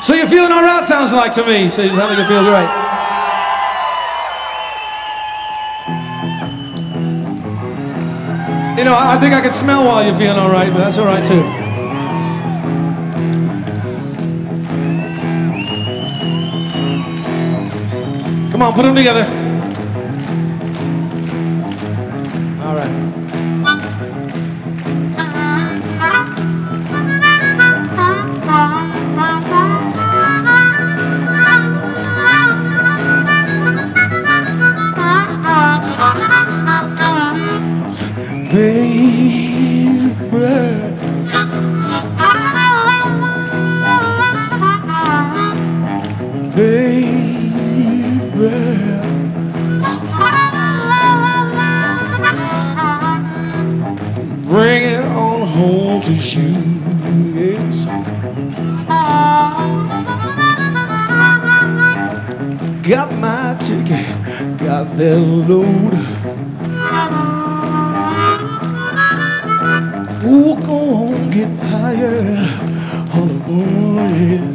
So you're feeling all right, sounds like to me. So you're having to feel great. You know, I think I can smell while you're feeling all right, but that's all right too. Come on, put them together. All right. Bring it on home to you, yes. Got my ticket, got that load. Oh, go on, get higher, all alone,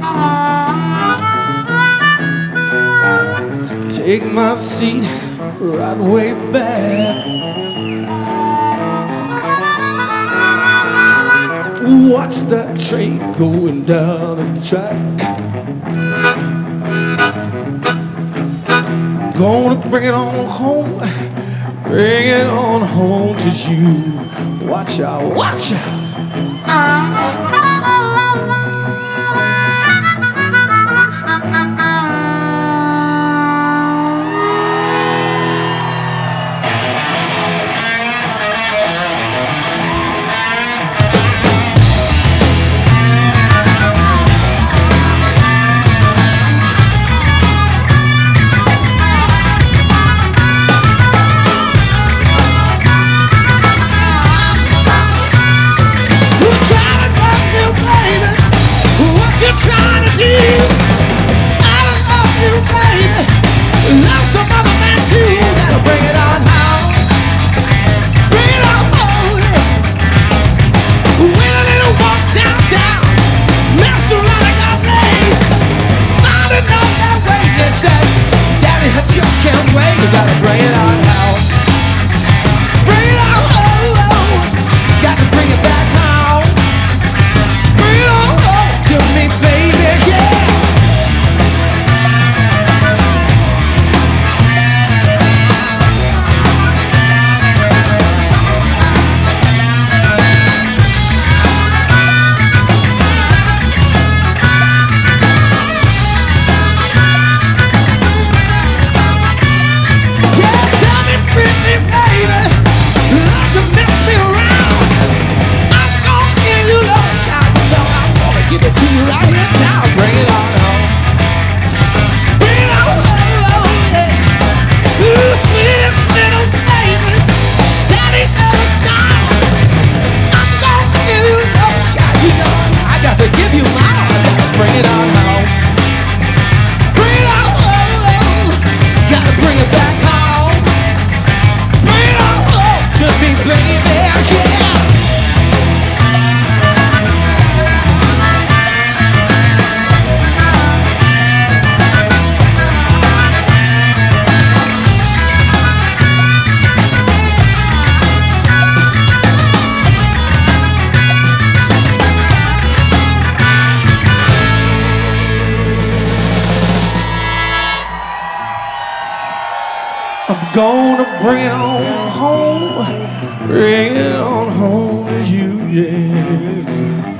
yeah. Take my seat right way back. Watch that train going down the track. Gonna bring it on home, bring it on home to you. Watch out, watch out. I'm gonna bring it on home, bring it on home to you, yes.